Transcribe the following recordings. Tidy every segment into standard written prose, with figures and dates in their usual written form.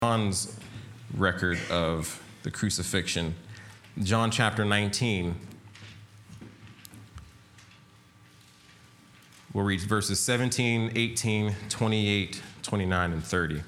John's record of the crucifixion. John chapter 19. We'll read verses 17, 18, 28, 29, and 30.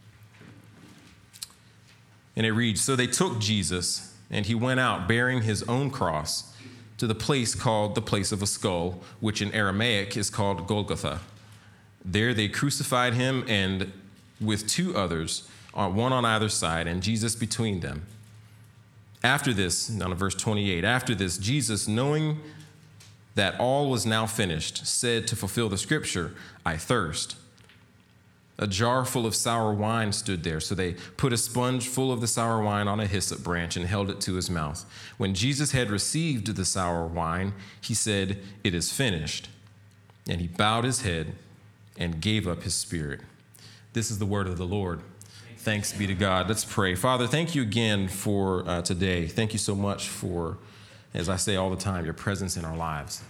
And it reads, "So they took Jesus, and he went out bearing his own cross to the place called the place of a skull, which in Aramaic is called Golgotha. There they crucified him, and with two others, one on either side, and Jesus between them. After this," down to verse 28, "after this, Jesus, knowing that all was now finished, said to fulfill the scripture, 'I thirst.' A jar full of sour wine stood there, so they put a sponge full of the sour wine on a hyssop branch and held it to his mouth. When Jesus had received the sour wine, he said, 'It is finished.' And he bowed his head and gave up his spirit." This is the word of the Lord. Thanks be to God. Let's pray. Father, thank you again for today. Thank you so much for, as I say all the time, your presence in our lives.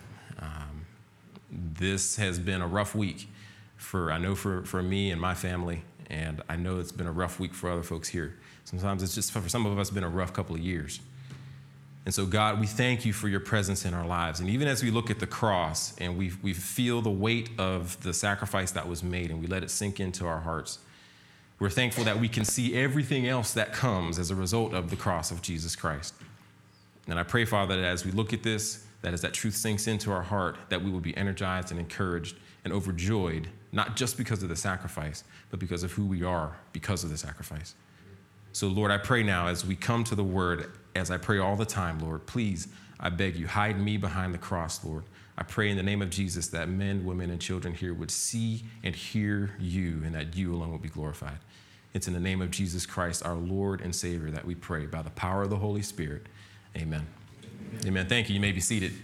This has been a rough week for me and my family, and I know it's been a rough week for other folks here. Sometimes it's just, for some of us, been a rough couple of years. And so, God, we thank you for your presence in our lives. And even as we look at the cross and we feel the weight of the sacrifice that was made and we let it sink into our hearts, we're thankful that we can see everything else that comes as a result of the cross of Jesus Christ. And I pray, Father, that as we look at this, that as that truth sinks into our heart, that we will be energized and encouraged and overjoyed, not just because of the sacrifice, but because of who we are because of the sacrifice. So, Lord, I pray now as we come to the word, as I pray all the time, Lord, please, I beg you, hide me behind the cross, Lord. I pray in the name of Jesus that men, women, and children here would see and hear you and that you alone will be glorified. It's in the name of Jesus Christ, our Lord and Savior, that we pray by the power of the Holy Spirit. Amen. Amen. Thank you. You may be seated.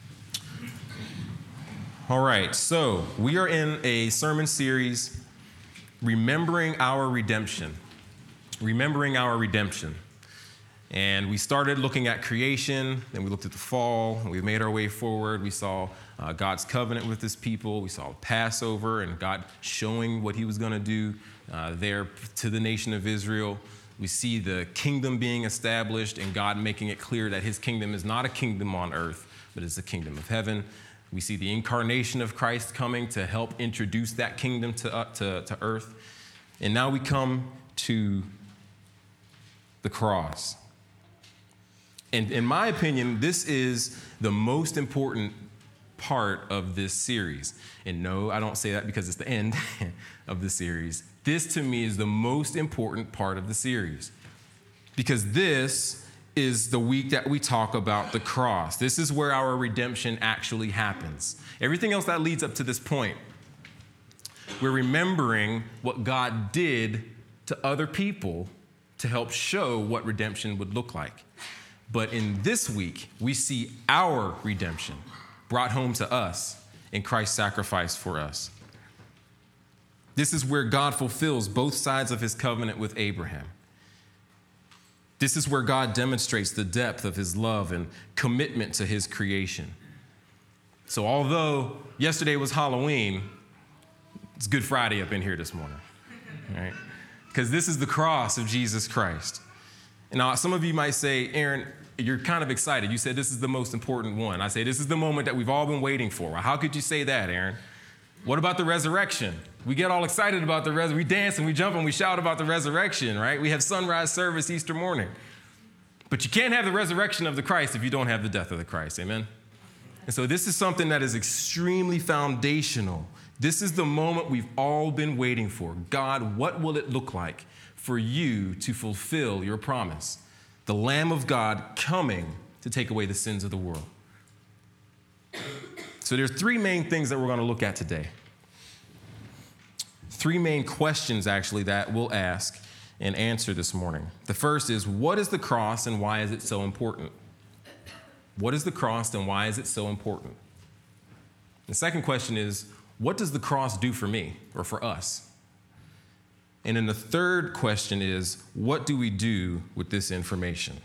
All right. So we are in a sermon series, Remembering Our Redemption. Remembering Our Redemption. And we started looking at creation, then we looked at the fall, and we made our way forward. We saw God's covenant with his people. We saw Passover and God showing what he was going to do there to the nation of Israel. We see the kingdom being established and God making it clear that his kingdom is not a kingdom on earth, but it's the kingdom of heaven. We see the incarnation of Christ coming to help introduce that kingdom to earth. And now we come to the cross. And in my opinion, this is the most important part of this series. And no, I don't say that because it's the end of the series. This, to me, is the most important part of the series. Because this is the week that we talk about the cross. This is where our redemption actually happens. Everything else that leads up to this point, we're remembering what God did to other people to help show what redemption would look like. But in this week, we see our redemption brought home to us in Christ's sacrifice for us. This is where God fulfills both sides of his covenant with Abraham. This is where God demonstrates the depth of his love and commitment to his creation. So although yesterday was Halloween, it's Good Friday up in here this morning, right? Because this is the cross of Jesus Christ. And now some of you might say, Aaron, you're kind of excited. You said this is the most important one. I say this is the moment that we've all been waiting for. Well, how could you say that, Aaron? What about the resurrection? We get all excited about the resurrection. We dance and we jump and we shout about the resurrection, right? We have sunrise service Easter morning. But you can't have the resurrection of the Christ if you don't have the death of the Christ, amen? And so this is something that is extremely foundational. This is the moment we've all been waiting for. God, what will it look like for you to fulfill your promise? The Lamb of God coming to take away the sins of the world. So there's three main things that we're going to look at today. Three main questions, actually, that we'll ask and answer this morning. The first is, what is the cross and why is it so important? What is the cross and why is it so important? The second question is, what does the cross do for me or for us? And then the third question is, what do we do with this information?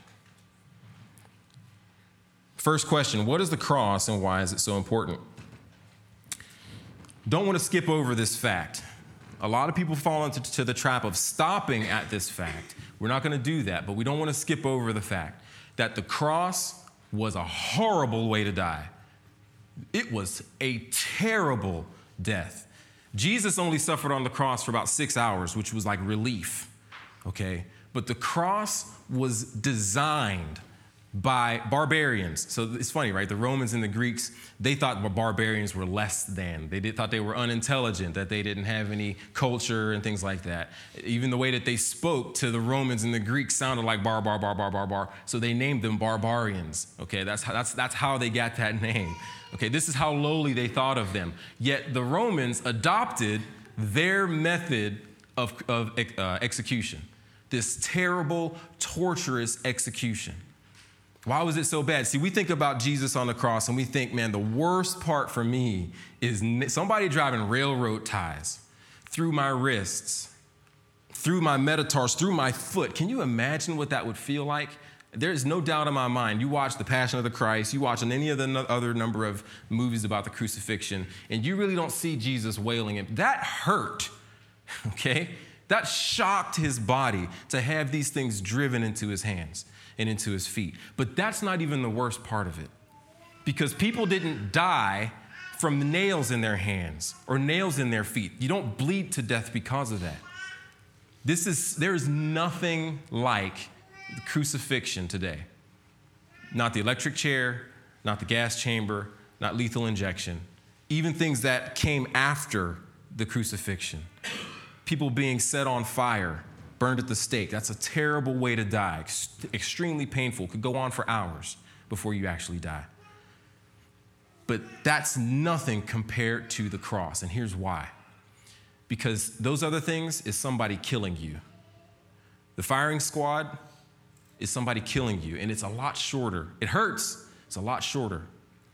First question, what is the cross and why is it so important? Don't want to skip over this fact. A lot of people fall into the trap of stopping at this fact. We're not going to do that, but we don't want to skip over the fact that the cross was a horrible way to die. It was a terrible death. Jesus only suffered on the cross for about 6 hours, which was like relief, okay? But the cross was designed by barbarians. So it's funny, right? The Romans and the Greeks, they thought barbarians were less than. They thought they were unintelligent, that they didn't have any culture and things like that. Even the way that they spoke to the Romans and the Greeks sounded like bar, bar, bar, bar, bar, bar. So they named them barbarians, okay? That's how they got that name. Okay, this is how lowly they thought of them. Yet the Romans adopted their method of execution, this terrible, torturous execution. Why was it so bad? See, we think about Jesus on the cross and we think, man, the worst part for me is somebody driving railroad ties through my wrists, through my metatarsus, through my foot. Can you imagine what that would feel like? There's no doubt in my mind. You watch The Passion of the Christ, you watch any of the other number of movies about the crucifixion, and you really don't see Jesus wailing him. That hurt, okay? That shocked his body to have these things driven into his hands and into his feet. But that's not even the worst part of it, because people didn't die from nails in their hands or nails in their feet. You don't bleed to death because of that. There is nothing like the crucifixion today. Not the electric chair, not the gas chamber, not lethal injection, even things that came after the crucifixion. People being set on fire, burned at the stake. That's a terrible way to die, extremely painful, could go on for hours before you actually die. But that's nothing compared to the cross, and here's why. Because those other things is somebody killing you. The firing squad is somebody killing you, and it's a lot shorter. It hurts, it's a lot shorter.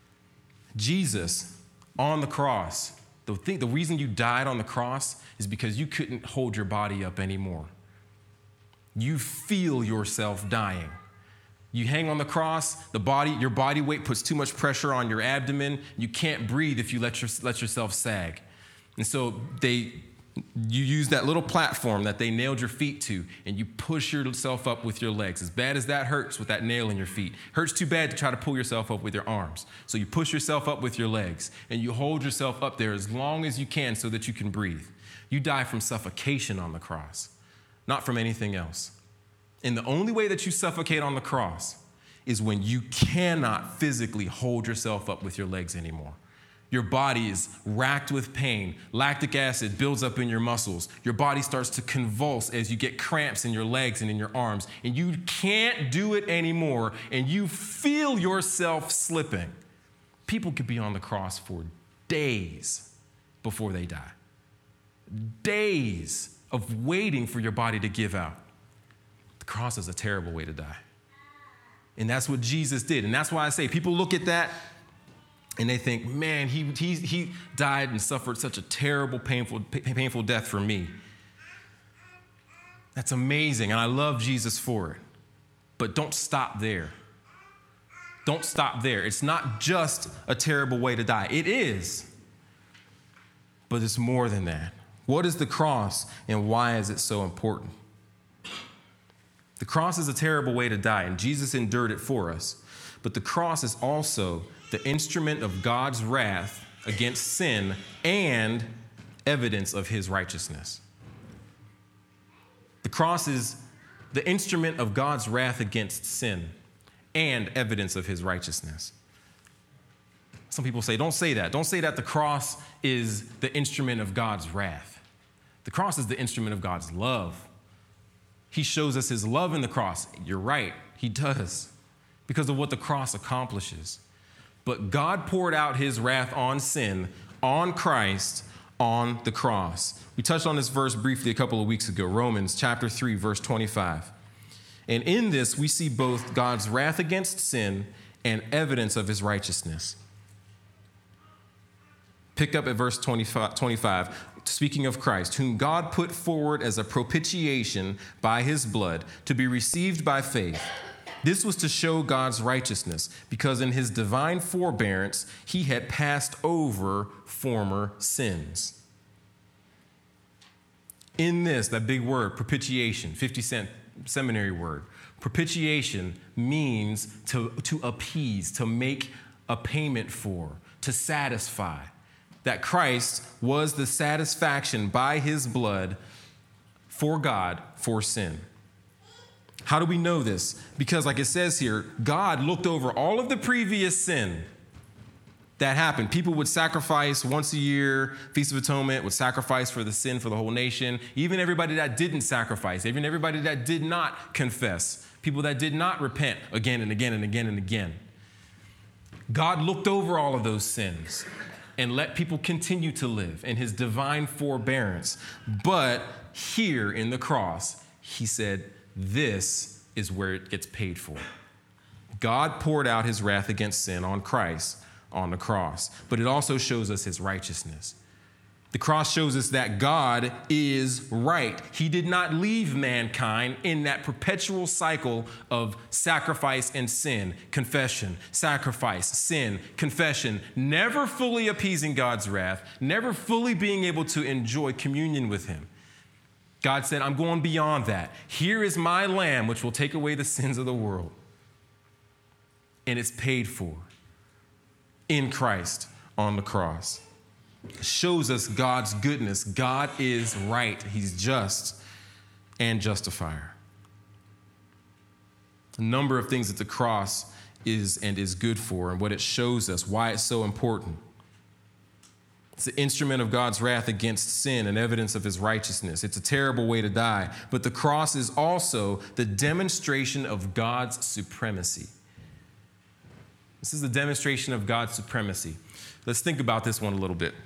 Jesus on the cross, the reason you died on the cross is because you couldn't hold your body up anymore. You feel yourself dying. You hang on the cross, your body weight puts too much pressure on your abdomen. You can't breathe if you let yourself sag. And so you use that little platform that they nailed your feet to, and you push yourself up with your legs. As bad as that hurts with that nail in your feet, hurts too bad to try to pull yourself up with your arms. So you push yourself up with your legs, and you hold yourself up there as long as you can so that you can breathe. You die from suffocation on the cross, not from anything else. And the only way that you suffocate on the cross is when you cannot physically hold yourself up with your legs anymore. Your body is racked with pain. Lactic acid builds up in your muscles. Your body starts to convulse as you get cramps in your legs and in your arms, and you can't do it anymore, and you feel yourself slipping. People could be on the cross for days before they die. Days of waiting for your body to give out. The cross is a terrible way to die. And that's what Jesus did. And that's why I say people look at that and they think, man, he died and suffered such a terrible, painful death for me. That's amazing, and I love Jesus for it. But don't stop there. Don't stop there. It's not just a terrible way to die. It is, but it's more than that. What is the cross, and why is it so important? The cross is a terrible way to die, and Jesus endured it for us. But the cross is also the instrument of God's wrath against sin and evidence of his righteousness. The cross is the instrument of God's wrath against sin and evidence of his righteousness. Some people say, don't say that. Don't say that the cross is the instrument of God's wrath. The cross is the instrument of God's love. He shows us his love in the cross. You're right, he does, because of what the cross accomplishes. But God poured out his wrath on sin, on Christ, on the cross. We touched on this verse briefly a couple of weeks ago, Romans chapter 3, verse 25. And in this, we see both God's wrath against sin and evidence of his righteousness. Pick up at verse 25, speaking of Christ, whom God put forward as a propitiation by his blood to be received by faith. This was to show God's righteousness, because in his divine forbearance, he had passed over former sins. In this, that big word, propitiation, 50-cent seminary word, propitiation means to appease, to make a payment for, to satisfy. That Christ was the satisfaction by his blood for God for sin. How do we know this? Because like it says here, God looked over all of the previous sin that happened. People would sacrifice once a year, Feast of Atonement would sacrifice for the sin for the whole nation. Even everybody that didn't sacrifice, even everybody that did not confess, people that did not repent again and again and again and again. God looked over all of those sins and let people continue to live in his divine forbearance. But here in the cross, he said, this is where it gets paid for. God poured out his wrath against sin on Christ on the cross, but it also shows us his righteousness. The cross shows us that God is right. He did not leave mankind in that perpetual cycle of sacrifice and sin, confession, sacrifice, sin, confession, never fully appeasing God's wrath, never fully being able to enjoy communion with him. God said, I'm going beyond that. Here is my lamb, which will take away the sins of the world. And it's paid for in Christ on the cross. Shows us God's goodness. God is right. He's just and justifier. A number of things that the cross is and is good for, and what it shows us, why it's so important. It's the instrument of God's wrath against sin and evidence of his righteousness. It's a terrible way to die, but the cross is also the demonstration of God's supremacy. This is the demonstration of God's supremacy. Let's think about this one a little bit.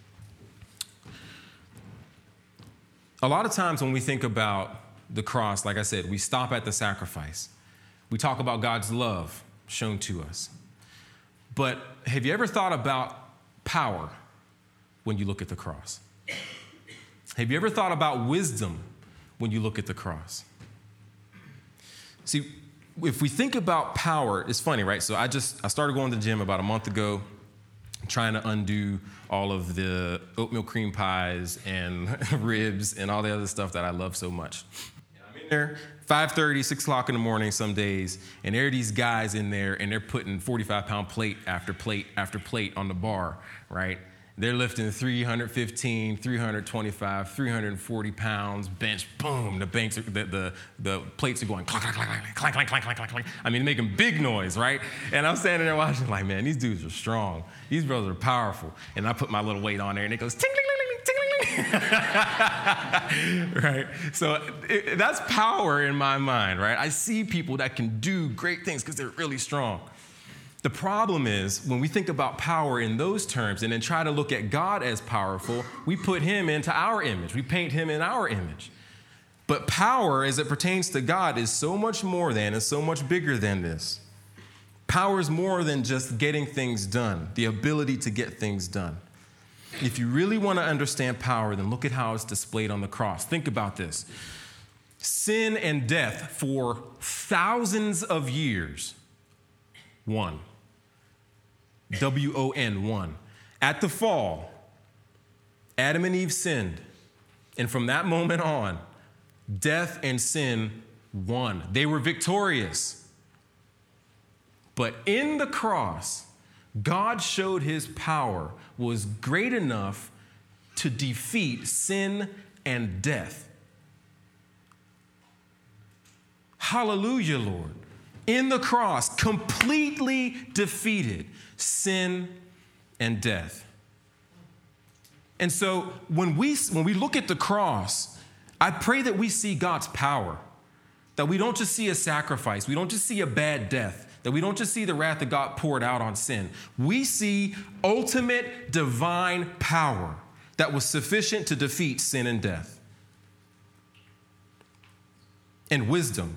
A lot of times when we think about the cross, like I said, we stop at the sacrifice. We talk about God's love shown to us. But have you ever thought about power when you look at the cross? Have you ever thought about wisdom when you look at the cross? See, if we think about power, it's funny, right? So I started going to the gym about a month ago, trying to undo all of the oatmeal cream pies and ribs and all the other stuff that I love so much. And I'm in there 5:30, 6 o'clock in the morning some days, and there are these guys in there, and they're putting 45-pound plate after plate after plate on the bar, right? They're lifting 315, 325, 340 pounds, bench, boom. The plates are going clank, clank, clank, clank, clank, clank, clank, clank, clank. I mean, making big noise, right? And I'm standing there watching like, man, these dudes are strong. These brothers are powerful. And I put my little weight on there, and it goes ting, ting, ting, ting, ting. Right? So that's power in my mind, right? I see people that can do great things because they're really strong. The problem is when we think about power in those terms and then try to look at God as powerful, we put him into our image. We paint him in our image. But power as it pertains to God is so much more than, is so much bigger than this. Power is more than just getting things done, the ability to get things done. If you really want to understand power, then look at how it's displayed on the cross. Think about this. Sin and death for thousands of years won. W-O-N, won. At the fall, Adam and Eve sinned. And from that moment on, death and sin won. They were victorious. But in the cross, God showed his power was great enough to defeat sin and death. Hallelujah, Lord. In the cross, completely defeated sin and death. And so when we look at the cross, I pray that we see God's power, that we don't just see a sacrifice, we don't just see a bad death, that we don't just see the wrath of God poured out on sin. We see ultimate divine power that was sufficient to defeat sin and death. And wisdom.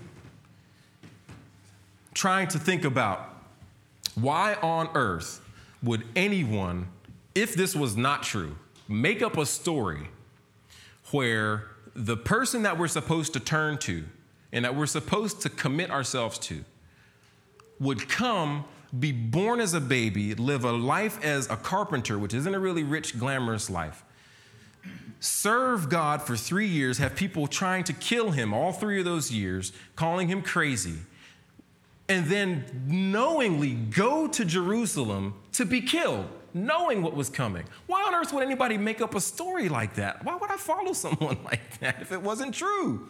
Trying to think about why on earth would anyone, if this was not true, make up a story where the person that we're supposed to turn to and that we're supposed to commit ourselves to would come, be born as a baby, live a life as a carpenter, which isn't a really rich, glamorous life, serve God for 3 years, have people trying to kill him all 3 of those years, calling him crazy, and then knowingly go to Jerusalem to be killed, knowing what was coming. Why on earth would anybody make up a story like that? Why would I follow someone like that if it wasn't true?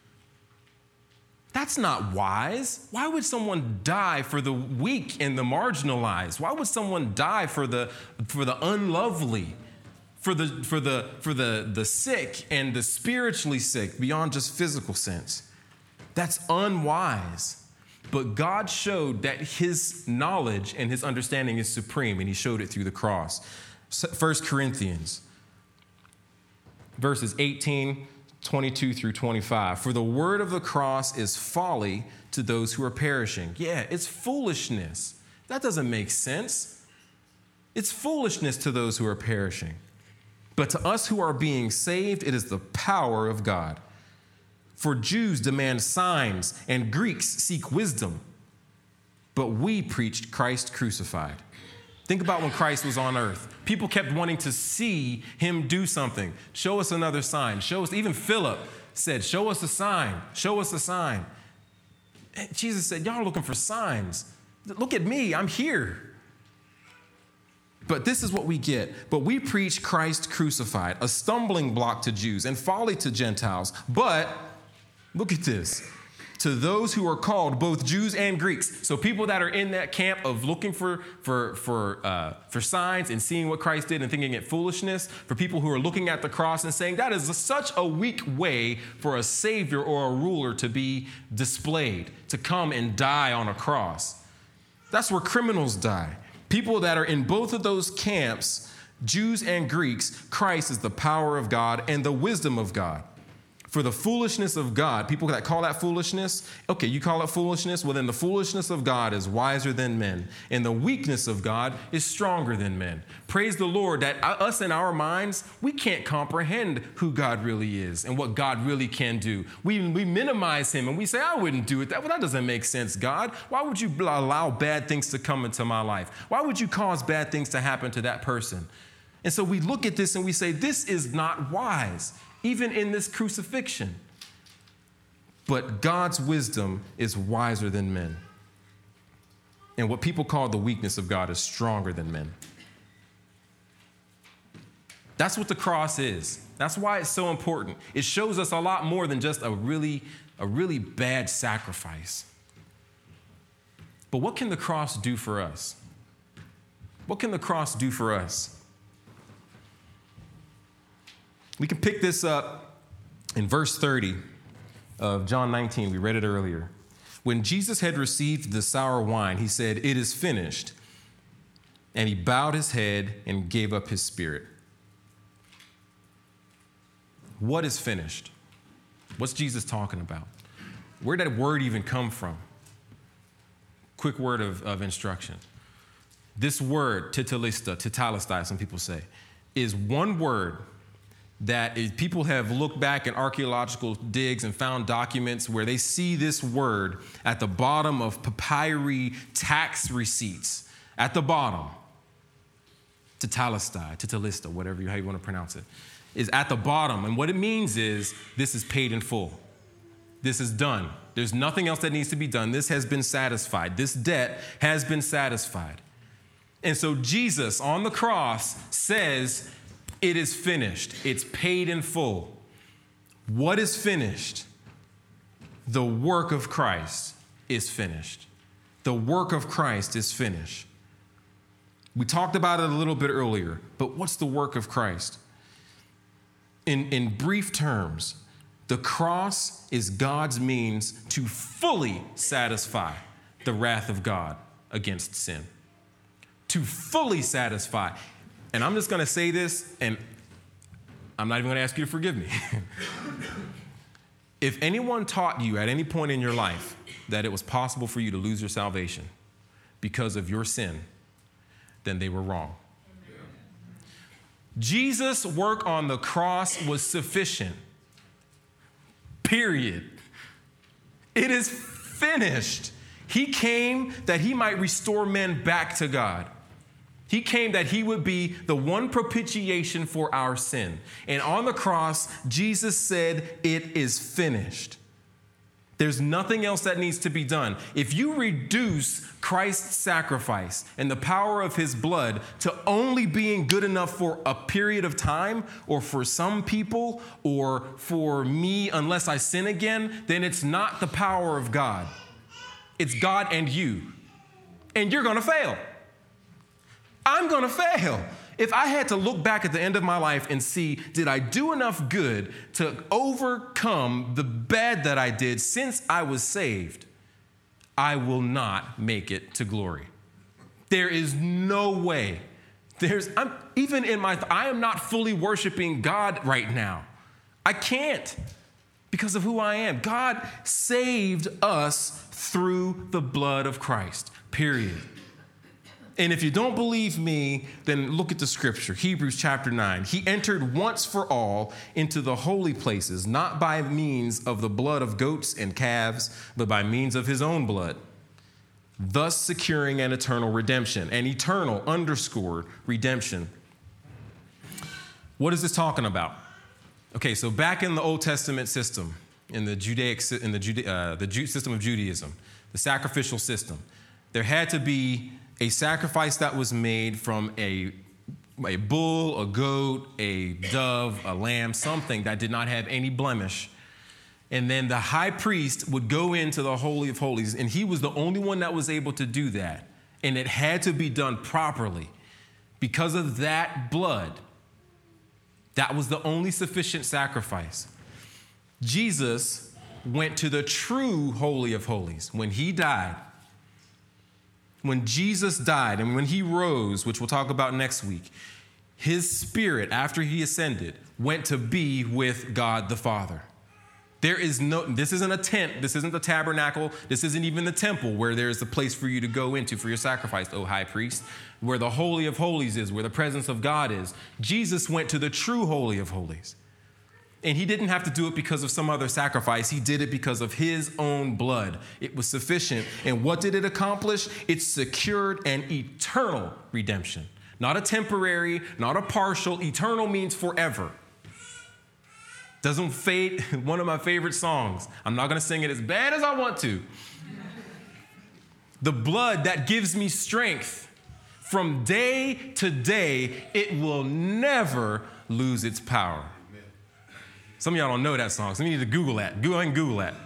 That's not wise. Why would someone die for the weak and the marginalized? Why would someone die for the unlovely, for the sick and the spiritually sick beyond just physical sense? That's unwise. But God showed that his knowledge and his understanding is supreme, and he showed it through the cross. 1 Corinthians, verses 18, 22 through 25. For the word of the cross is folly to those who are perishing. Yeah, it's foolishness. That doesn't make sense. It's foolishness to those who are perishing. But to us who are being saved, it is the power of God. For Jews demand signs and Greeks seek wisdom. But we preached Christ crucified. Think about when Christ was on earth. People kept wanting to see him do something. Show us another sign. Show us. Even Philip said, show us a sign. Show us a sign. And Jesus said, y'all are looking for signs. Look at me. I'm here. But this is what we get. But we preach Christ crucified, a stumbling block to Jews and folly to Gentiles. But look at this. To those who are called, both Jews and Greeks. So people that are in that camp of looking for signs and seeing what Christ did and thinking it foolishness, for people who are looking at the cross and saying that is such a weak way for a savior or a ruler to be displayed, to come and die on a cross. That's where criminals die. People that are in both of those camps, Jews and Greeks, Christ is the power of God and the wisdom of God. For the foolishness of God, people that call that foolishness, okay, you call it foolishness, well then the foolishness of God is wiser than men, and the weakness of God is stronger than men. Praise the Lord that us in our minds, we can't comprehend who God really is and what God really can do. We minimize him and we say, I wouldn't do it. Well, that doesn't make sense, God. Why would you allow bad things to come into my life? Why would you cause bad things to happen to that person? And so we look at this and we say, this is not wise. Even in this crucifixion. But God's wisdom is wiser than men. And what people call the weakness of God is stronger than men. That's what the cross is. That's why it's so important. It shows us a lot more than just a really bad sacrifice. But what can the cross do for us? What can the cross do for us? We can pick this up in verse 30 of John 19. We read it earlier. When Jesus had received the sour wine, he said, "It is finished." And he bowed his head and gave up his spirit. What is finished? What's Jesus talking about? Where did that word even come from? Quick word of instruction. This word, tetelestai, some people say, is one word that people have looked back in archaeological digs and found documents where they see this word at the bottom of papyri tax receipts. At the bottom, tetelestai, whatever how you want to pronounce it, is at the bottom. And what it means is this is paid in full. This is done. There's nothing else that needs to be done. This has been satisfied. This debt has been satisfied. And so Jesus on the cross says, it is finished. It's paid in full. What is finished? The work of Christ is finished. The work of Christ is finished. We talked about it a little bit earlier, but what's the work of Christ? In brief terms, the cross is God's means to fully satisfy the wrath of God against sin. To fully satisfy. And I'm just going to say this, and I'm not even going to ask you to forgive me. If anyone taught you at any point in your life that it was possible for you to lose your salvation because of your sin, then they were wrong. Jesus' work on the cross was sufficient. Period. It is finished. He came that he might restore men back to God. He came that he would be the one propitiation for our sin. And on the cross, Jesus said, "It is finished." There's nothing else that needs to be done. If you reduce Christ's sacrifice and the power of his blood to only being good enough for a period of time, or for some people, or for me unless I sin again, then it's not the power of God. It's God and you. And you're going to fail. I'm going to fail. If I had to look back at the end of my life and see, did I do enough good to overcome the bad that I did since I was saved, I will not make it to glory. There is no way. I am not fully worshiping God right now. I can't because of who I am. God saved us through the blood of Christ, period. And if you don't believe me, then look at the scripture, Hebrews chapter 9. He entered once for all into the holy places, not by means of the blood of goats and calves, but by means of his own blood, thus securing an eternal redemption, an eternal underscored redemption. What is this talking about? Okay, so back in the Old Testament system, in the system of Judaism, the sacrificial system, there had to be a sacrifice that was made from a bull, a goat, a dove, a lamb, something that did not have any blemish. And then the high priest would go into the Holy of Holies, and he was the only one that was able to do that. And it had to be done properly. Because of that blood, that was the only sufficient sacrifice. Jesus went to the true Holy of Holies when he died. When Jesus died and when he rose, which we'll talk about next week, his spirit, after he ascended, went to be with God the Father. This isn't a tent, this isn't the tabernacle, this isn't even the temple where there's a place for you to go into for your sacrifice, O high priest, where the Holy of Holies is, where the presence of God is. Jesus went to the true Holy of Holies. And he didn't have to do it because of some other sacrifice. He did it because of his own blood. It was sufficient. And what did it accomplish? It secured an eternal redemption. Not a temporary, not a partial. Eternal means forever. Doesn't fade. One of my favorite songs. I'm not going to sing it as bad as I want to. The blood that gives me strength from day to day, it will never lose its power. Some of y'all don't know that song, so you need to Google that. Go ahead and Google that.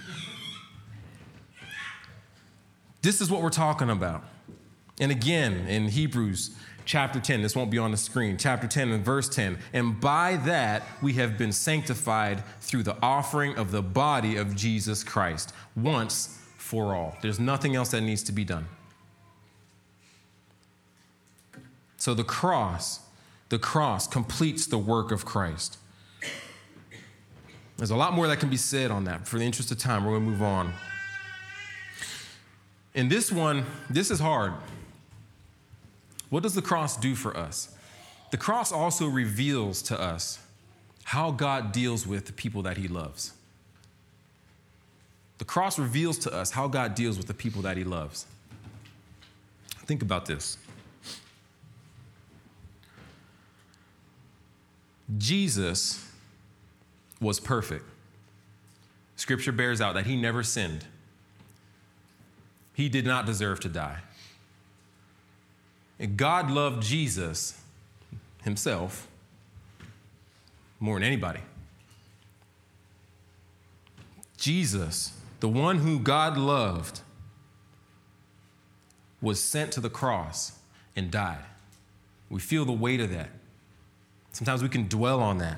This is what we're talking about. And again, in Hebrews chapter 10, this won't be on the screen, chapter 10 and verse 10, and by that we have been sanctified through the offering of the body of Jesus Christ, once for all. There's nothing else that needs to be done. So the cross completes the work of Christ. There's a lot more that can be said on that. For the interest of time, we're going to move on. In this one, this is hard. What does the cross do for us? The cross also reveals to us how God deals with the people that he loves. The cross reveals to us how God deals with the people that he loves. Think about this. Jesus was perfect. Scripture bears out that he never sinned. He did not deserve to die. And God loved Jesus himself more than anybody. Jesus, the one who God loved, was sent to the cross and died. We feel the weight of that. Sometimes we can dwell on that.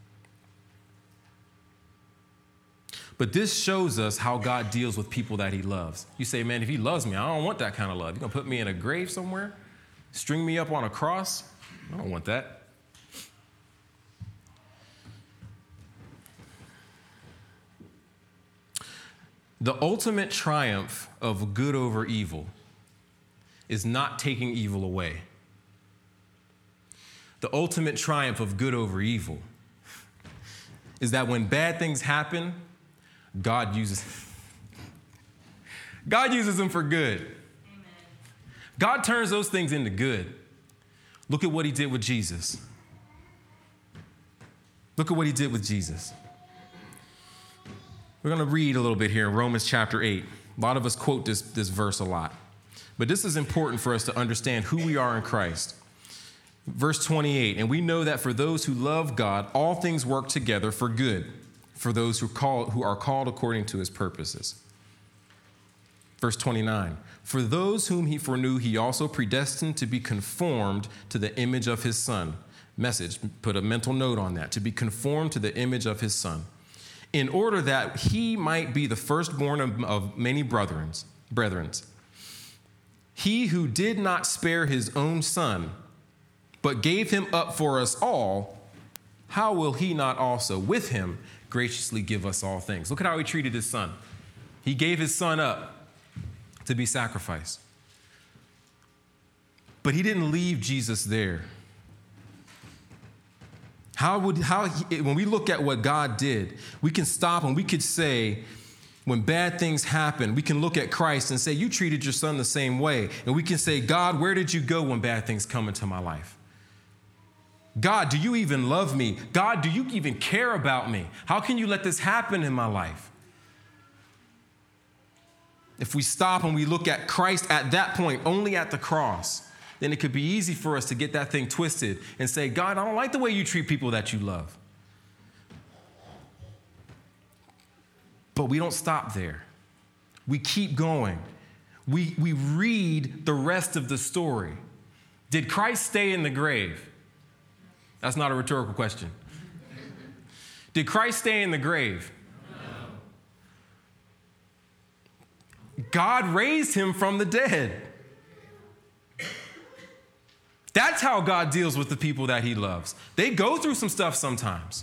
But this shows us how God deals with people that he loves. You say, man, if he loves me, I don't want that kind of love. You're going to put me in a grave somewhere? String me up on a cross? I don't want that. The ultimate triumph of good over evil is not taking evil away. The ultimate triumph of good over evil is that when bad things happen, God uses them for good. Amen. God turns those things into good. Look at what he did with Jesus. Look at what he did with Jesus. We're going to read a little bit here in Romans chapter 8. A lot of us quote this verse a lot. But this is important for us to understand who we are in Christ. Verse 28, and we know that for those who love God, all things work together for good, for those who are called according to his purposes. Verse 29, for those whom he foreknew, he also predestined to be conformed to the image of his Son. Message, put a mental note on that, to be conformed to the image of his Son, in order that he might be the firstborn of many brethren. He who did not spare his own Son, but gave him up for us all, how will he not also with him graciously give us all things? Look at how he treated his Son. He gave his Son up to be sacrificed. But he didn't leave Jesus there. When we look at what God did, we can stop and we could say, when bad things happen, we can look at Christ and say, you treated your Son the same way. And we can say, God, where did you go when bad things come into my life? God, do you even love me? God, do you even care about me? How can you let this happen in my life? If we stop and we look at Christ at that point, only at the cross, then it could be easy for us to get that thing twisted and say, God, I don't like the way you treat people that you love. But we don't stop there. We keep going. We read the rest of the story. Did Christ stay in the grave? That's not a rhetorical question. Did Christ stay in the grave? No. God raised him from the dead. That's how God deals with the people that he loves. They go through some stuff sometimes.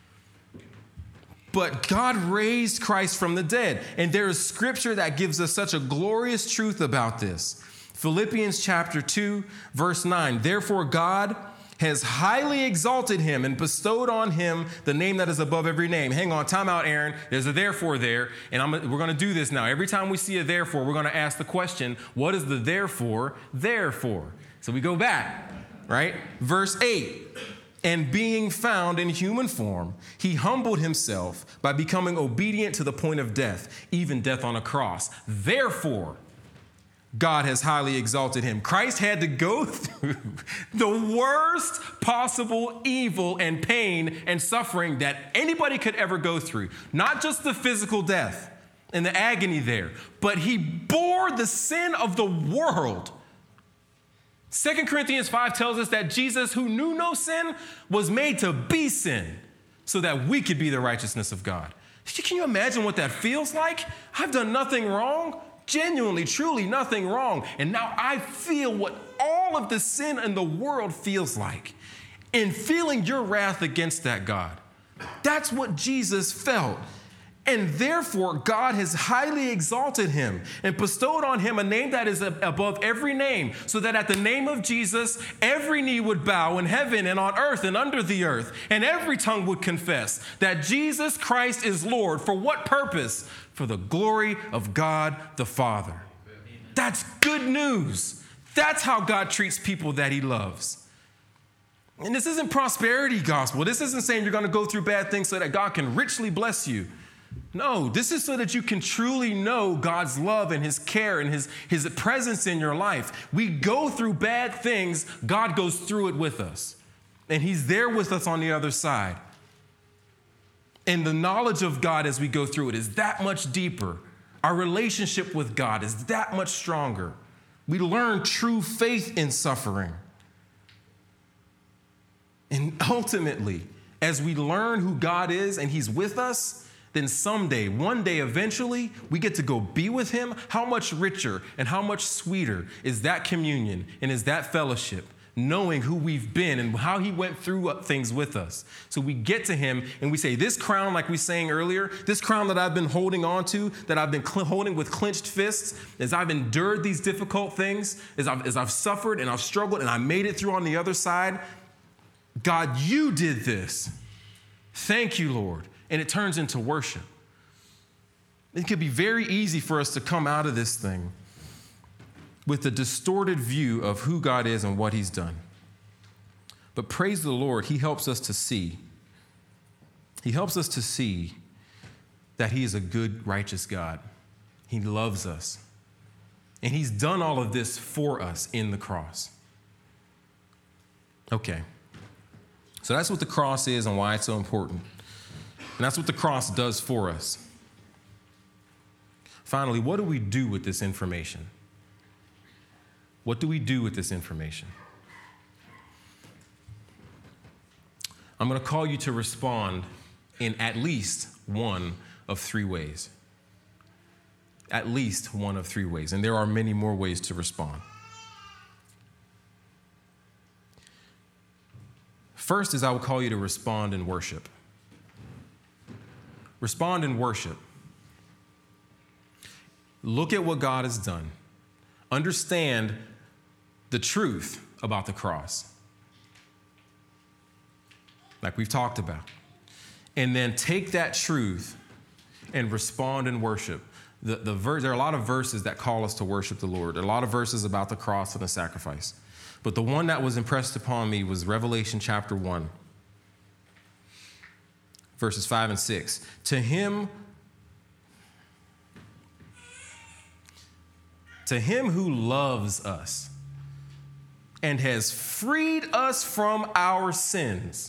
But God raised Christ from the dead. And there is scripture that gives us such a glorious truth about this. Philippians chapter 2, verse 9. Therefore, God has highly exalted him and bestowed on him the name that is above every name. Hang on, time out, Aaron. There's a therefore there, and we're going to do this now. Every time we see a therefore, we're going to ask the question, what is the therefore there for? So we go back, right? Verse 8, and being found in human form, he humbled himself by becoming obedient to the point of death, even death on a cross. Therefore, God has highly exalted him. Christ had to go through the worst possible evil and pain and suffering that anybody could ever go through. Not just the physical death and the agony there, but he bore the sin of the world. 2 Corinthians 5 tells us that Jesus, who knew no sin, was made to be sin so that we could be the righteousness of God. Can you imagine what that feels like? I've done nothing wrong. Genuinely, truly nothing wrong. And now I feel what all of the sin in the world feels like. And feeling your wrath against that God. That's what Jesus felt. And therefore, God has highly exalted him and bestowed on him a name that is above every name, so that at the name of Jesus, every knee would bow in heaven and on earth and under the earth, and every tongue would confess that Jesus Christ is Lord. For what purpose? For the glory of God the Father. Amen. That's good news. That's how God treats people that he loves. And this isn't prosperity gospel. This isn't saying you're going to go through bad things so that God can richly bless you. No, this is so that you can truly know God's love and his care and his presence in your life. We go through bad things. God goes through it with us. And he's there with us on the other side. And the knowledge of God as we go through it is that much deeper. Our relationship with God is that much stronger. We learn true faith in suffering. And ultimately, as we learn who God is and he's with us, then someday, one day, eventually, we get to go be with him. How much richer and how much sweeter is that communion and is that fellowship, knowing who we've been and how he went through things with us. So we get to him and we say, this crown, like we sang earlier, this crown that I've been holding on to, that I've been holding with clenched fists, as I've endured these difficult things, as I've suffered and I've struggled and I made it through on the other side, God, you did this. Thank you, Lord. And it turns into worship. It could be very easy for us to come out of this thing with a distorted view of who God is and what he's done. But praise the Lord, he helps us to see. He helps us to see that he is a good, righteous God. He loves us. And he's done all of this for us in the cross. Okay. So that's what the cross is and why it's so important. And that's what the cross does for us. Finally, what do we do with this information? What do we do with this information? I'm going to call you to respond in at least one of three ways. At least one of three ways. And there are many more ways to respond. First is I will call you to respond in worship. Respond in worship. Look at what God has done. Understand the truth about the cross, like we've talked about. And then take that truth and respond in worship. There are a lot of verses that call us to worship the Lord. There are a lot of verses about the cross and the sacrifice. But the one that was impressed upon me was Revelation chapter 1, verses 5 and 6. To him who loves us and has freed us from our sins.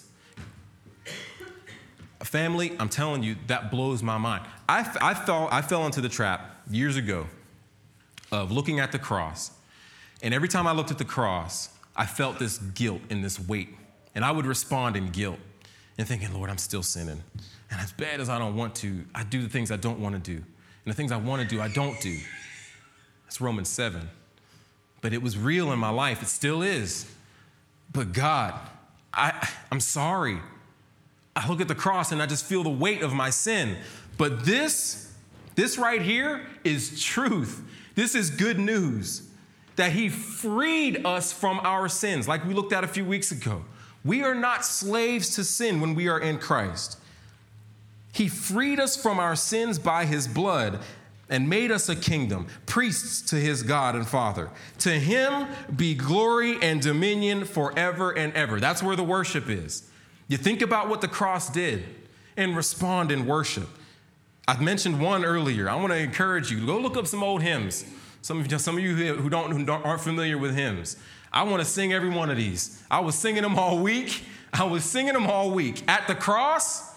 Family, I'm telling you, that blows my mind. I fell into the trap years ago of looking at the cross. And every time I looked at the cross, I felt this guilt and this weight. And I would respond in guilt and thinking, Lord, I'm still sinning. And as bad as I don't want to, I do the things I don't want to do. And the things I want to do, I don't do. That's Romans 7. But it was real in my life. It still is. But God, I'm sorry. I look at the cross and I just feel the weight of my sin. But this right here is truth. This is good news. That he freed us from our sins, like we looked at a few weeks ago. We are not slaves to sin when we are in Christ. He freed us from our sins by his blood and made us a kingdom, priests to his God and Father. To him be glory and dominion forever and ever. That's where the worship is. You think about what the cross did and respond in worship. I mentioned one earlier. I want to encourage you, go look up some old hymns. Some of you who aren't familiar with hymns. I want to sing every one of these. I was singing them all week. At the cross,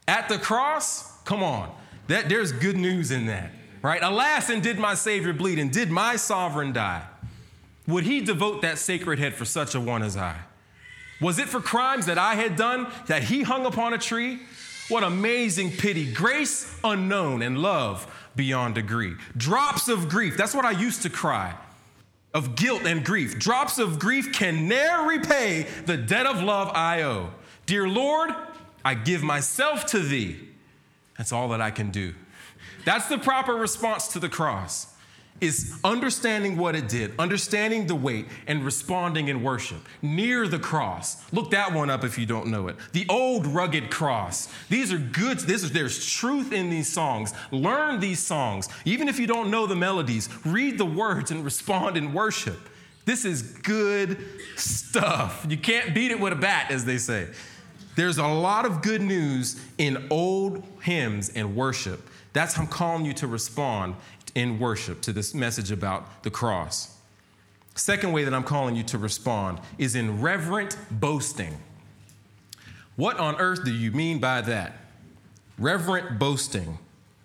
come on. There's good news in that, right? Alas, and did my Savior bleed, and did my sovereign die? Would he devote that sacred head for such a one as I? Was it for crimes that I had done that he hung upon a tree? What amazing pity, grace unknown, and love beyond degree. Drops of grief, that's what I used to cry, of guilt and grief. Drops of grief can ne'er repay the debt of love I owe. Dear Lord, I give myself to thee. That's all that I can do. That's the proper response to the cross, is understanding what it did, understanding the weight, and responding in worship. Near the cross. Look that one up if you don't know it. The old rugged cross. These are good. There's truth in these songs. Learn these songs. Even if you don't know the melodies, read the words and respond in worship. This is good stuff. You can't beat it with a bat, as they say. There's a lot of good news in old hymns and worship. That's how I'm calling you to respond in worship to this message about the cross. Second way that I'm calling you to respond is in reverent boasting. What on earth do you mean by that? Reverent boasting.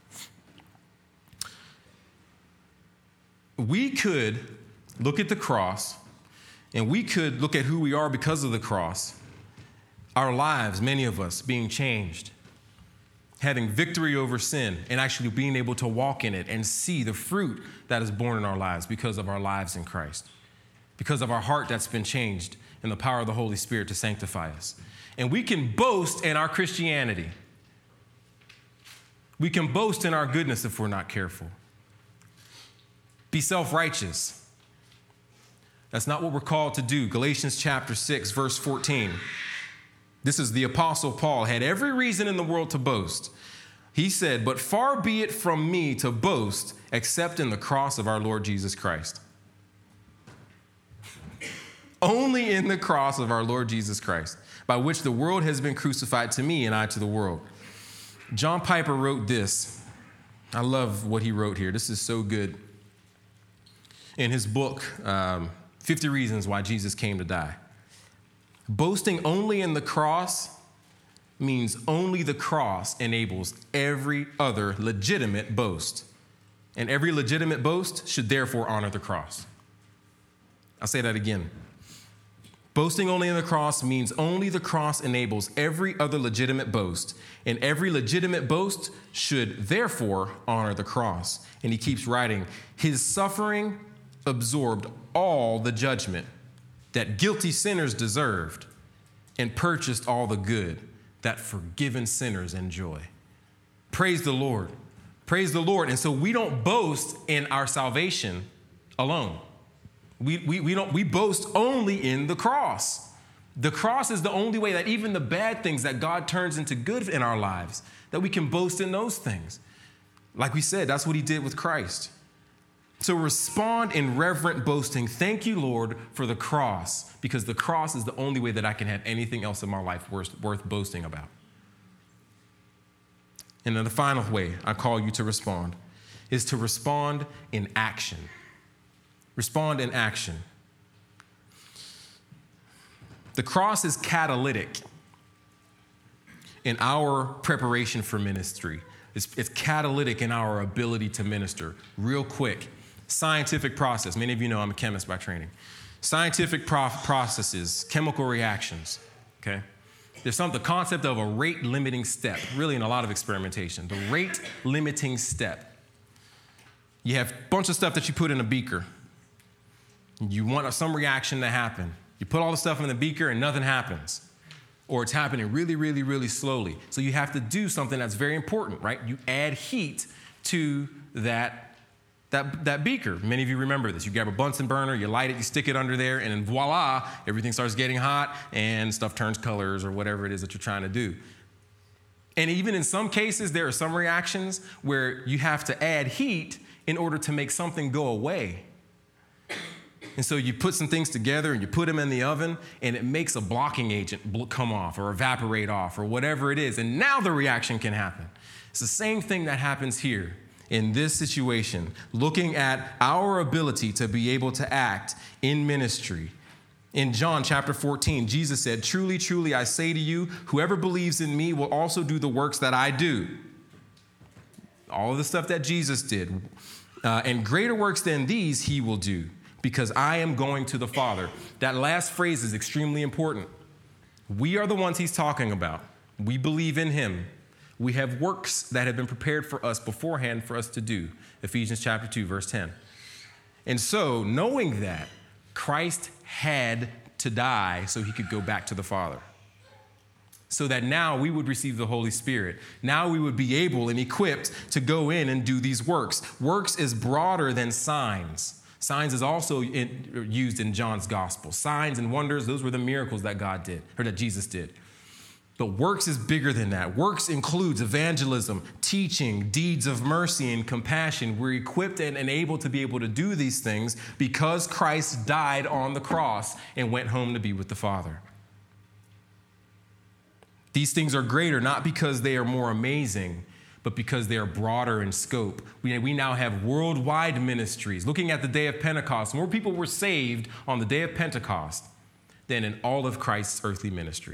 We could look at the cross, and we could look at who we are because of the cross. Our lives, many of us, being changed, having victory over sin, and actually being able to walk in it and see the fruit that is born in our lives because of our lives in Christ, because of our heart that's been changed and the power of the Holy Spirit to sanctify us. And we can boast in our Christianity. We can boast in our goodness if we're not careful. Be self-righteous. That's not what we're called to do. Galatians chapter 6, verse 14. This is the Apostle Paul, had every reason in the world to boast. He said, but far be it from me to boast except in the cross of our Lord Jesus Christ. only in the cross of our Lord Jesus Christ, by which the world has been crucified to me and I to the world. John Piper wrote this. I love what he wrote here. This is so good. In his book, 50 Reasons Why Jesus Came to Die. Boasting only in the cross means only the cross enables every other legitimate boast. And every legitimate boast should therefore honor the cross. I'll say that again. Boasting only in the cross means only the cross enables every other legitimate boast, and every legitimate boast should therefore honor the cross. And he keeps writing, his suffering absorbed all the judgment that guilty sinners deserved and purchased all the good that forgiven sinners enjoy. Praise the Lord. Praise the Lord. And so we don't boast in our salvation alone. We boast only in the cross. The cross is the only way that even the bad things that God turns into good in our lives, that we can boast in those things. Like we said, that's what he did with Christ. So respond in reverent boasting. Thank you, Lord, for the cross, because the cross is the only way that I can have anything else in my life worth boasting about. And then the final way I call you to respond is to respond in action. Respond in action. The cross is catalytic in our preparation for ministry. It's catalytic in our ability to minister. Real quick, scientific process. Many of you know I'm a chemist by training. Scientific processes, chemical reactions, okay? There's the concept of a rate limiting step, really in a lot of experimentation. The rate limiting step. You have a bunch of stuff that you put in a beaker. You want some reaction to happen. You put all the stuff in the beaker and nothing happens. Or it's happening really, really, really slowly. So you have to do something that's very important, right? You add heat to that beaker. Many of you remember this. You grab a Bunsen burner, you light it, you stick it under there, and then voila, everything starts getting hot and stuff turns colors or whatever it is that you're trying to do. And even in some cases, there are some reactions where you have to add heat in order to make something go away. And so you put some things together and you put them in the oven and it makes a blocking agent come off or evaporate off or whatever it is. And now the reaction can happen. It's the same thing that happens here in this situation, looking at our ability to be able to act in ministry. In John chapter 14, Jesus said, "Truly, truly, I say to you, whoever believes in me will also do the works that I do." All of the stuff that Jesus did. And greater works than these he will do, because I am going to the Father. That last phrase is extremely important. We are the ones he's talking about. We believe in him. We have works that have been prepared for us beforehand for us to do. Ephesians chapter 2, verse 10. And so, knowing that, Christ had to die so he could go back to the Father. So that now we would receive the Holy Spirit. Now we would be able and equipped to go in and do these works. Works is broader than signs. Signs is also used in John's gospel. Signs and wonders, those were the miracles that God did, or that Jesus did. But works is bigger than that. Works includes evangelism, teaching, deeds of mercy and compassion. We're equipped and able to be able to do these things because Christ died on the cross and went home to be with the Father. These things are greater not because they are more amazing, but because they are broader in scope. We now have worldwide ministries. Looking at the day of Pentecost, more people were saved on the day of Pentecost than in all of Christ's earthly ministry.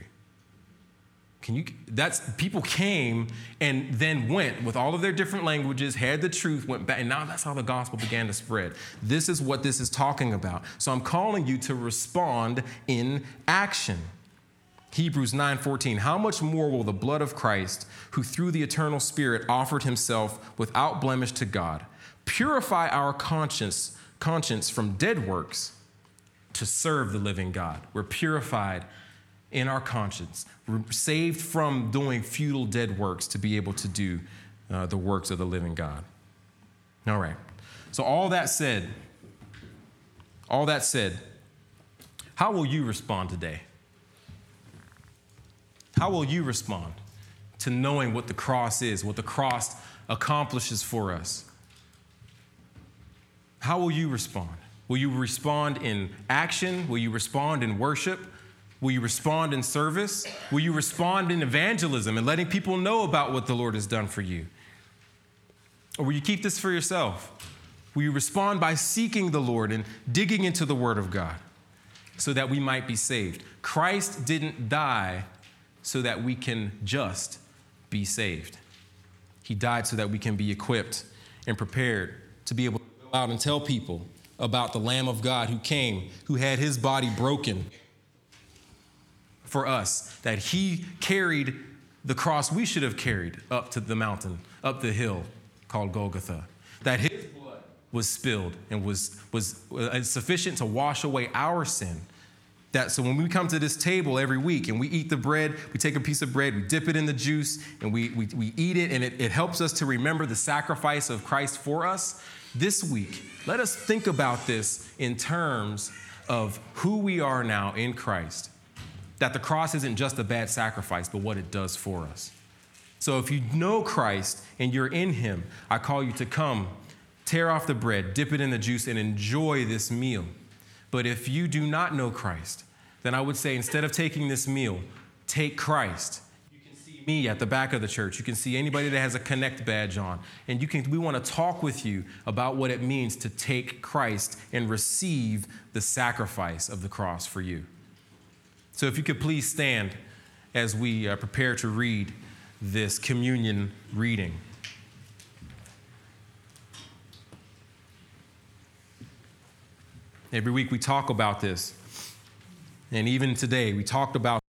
People came and then went with all of their different languages, had the truth, went back, and now that's how the gospel began to spread. This is what this is talking about. So I'm calling you to respond in action. Hebrews 9:14, how much more will the blood of Christ, who through the eternal Spirit offered himself without blemish to God, purify our conscience from dead works to serve the living God? We're purified in our conscience. We're saved from doing futile dead works to be able to do the works of the living God. All right. So all that said, how will you respond today? How will you respond to knowing what the cross is, what the cross accomplishes for us? How will you respond? Will you respond in action? Will you respond in worship? Will you respond in service? Will you respond in evangelism and letting people know about what the Lord has done for you? Or will you keep this for yourself? Will you respond by seeking the Lord and digging into the Word of God so that we might be saved? Christ didn't die so that we can just be saved. He died so that we can be equipped and prepared to be able to go out and tell people about the Lamb of God who came, who had his body broken for us, that he carried the cross we should have carried up to the mountain, up the hill called Golgotha, that his blood was spilled and was sufficient to wash away our sin. That so when we come to this table every week and we eat the bread, we take a piece of bread, we dip it in the juice, and we eat it, and it helps us to remember the sacrifice of Christ for us. This week, let us think about this in terms of who we are now in Christ. That the cross isn't just a bad sacrifice, but what it does for us. So if you know Christ and you're in him, I call you to come, tear off the bread, dip it in the juice, and enjoy this meal. But if you do not know Christ, then I would say instead of taking this meal, take Christ. You can see me at the back of the church. You can see anybody that has a Connect badge on. And we want to talk with you about what it means to take Christ and receive the sacrifice of the cross for you. So if you could please stand as we prepare to read this communion reading. Every week we talk about this. And even today we talked about